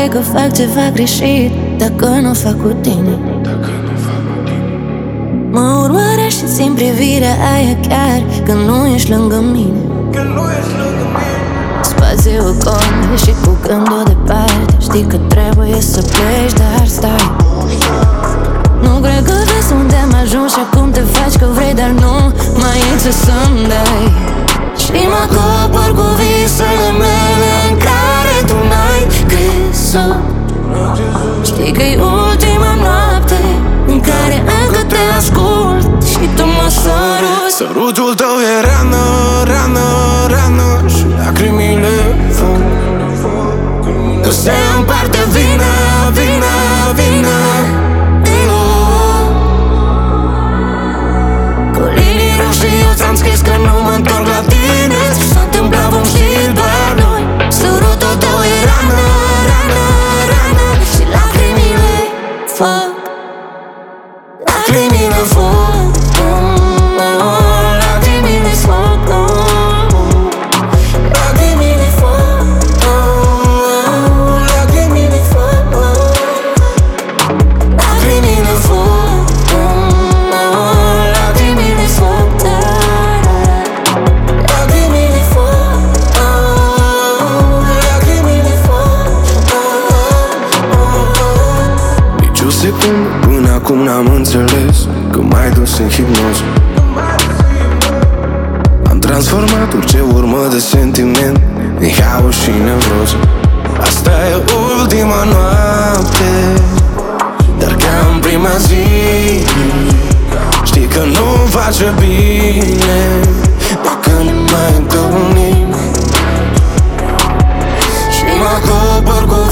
pare că fac ceva greșit dacă nu fac cu tine. Mă urmărești și țin privirea aia chiar când nu ești lângă mine. Spațiul gol și cu gândul departe. Știi că trebuie să pleci, dar stai. Nu cred că vezi unde am ajuns și acum te faci că vrei, dar nu mai e ce să-mi dai. Și mă cobor cu visele mele în care tu n-ai crezut. Știi că-i ultima noapte în care încă te ascult și tu mă săruți. Sărutul tău e rană, rană, rană și lacrimile foc. Că se împarte vina, vina, vina. Cu linii roșii eu ți-am scris că nu mă întorc la tine. Ce s-a întâmplat vom ști doar noi. Sărutul tău e rană, rană, rană și lacrimile foc. Lacrimile foc. Lacrimile foc. Lacrimile foc. Lacrimile foc. Lacrimile foc. Lacrimile foc. Lacrimile foc. Lacrimile foc. Nici o secundă până acum n-am înțeles că m-ai dus în hipnoză. Am transformat orice urmă de sentiment în haos și nevroză. Asta e ultima noapte, dar ca în prima zi. Știi că nu-mi face bine dacă ne mai întâlnim. Și mă cobor cu